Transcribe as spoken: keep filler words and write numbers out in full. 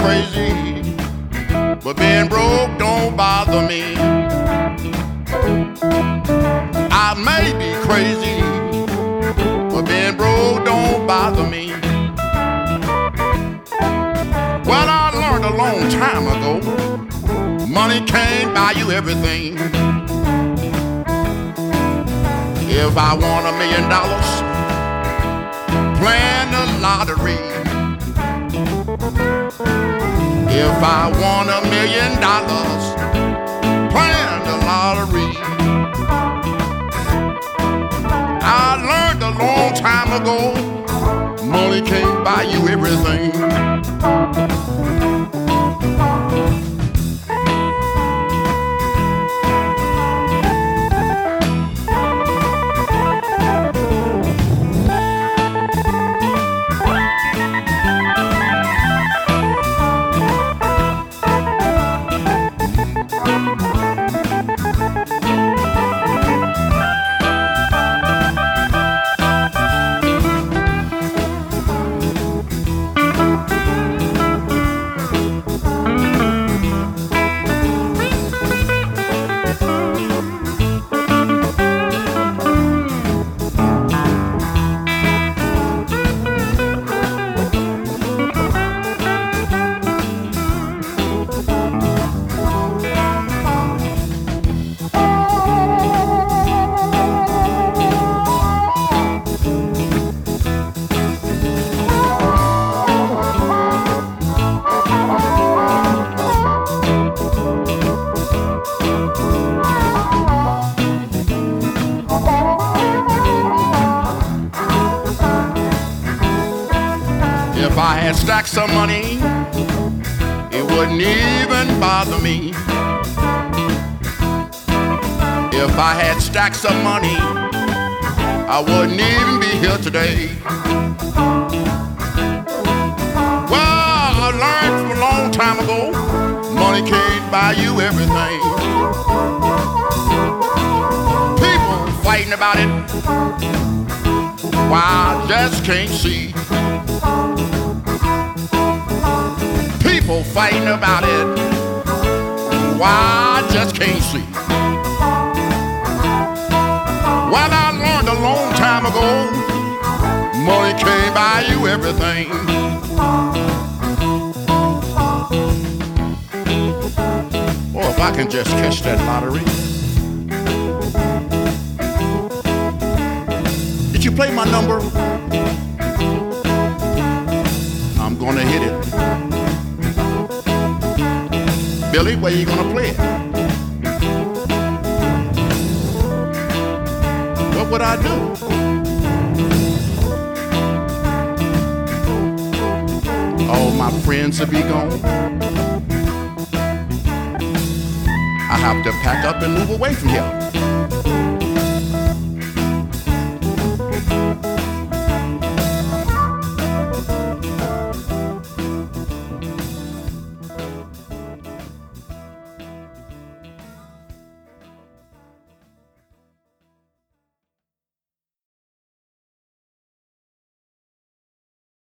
crazy, but being broke don't bother me. I may be crazy, but being broke don't bother me. Well, I learned a long time ago, money can't buy you everything. If I want a million dollars, plan the lottery. If I want a million dollars, plan the lottery. I learned a long time ago, money can't buy you everything. If I had stacks of money, it wouldn't even bother me. If I had stacks of money, I wouldn't even be here today. Well, I learned from a long time ago, money can't buy you everything. People fighting about it, why I just can't see. People fighting about it, why I just can't see. Well, I learned a long time ago, money can't buy you everything. Or if I can just catch that lottery. Did you play my number? I'm gonna hit it. Billy, where you gonna play it? What would I do? All my friends will be gone. I have to pack up and move away from here.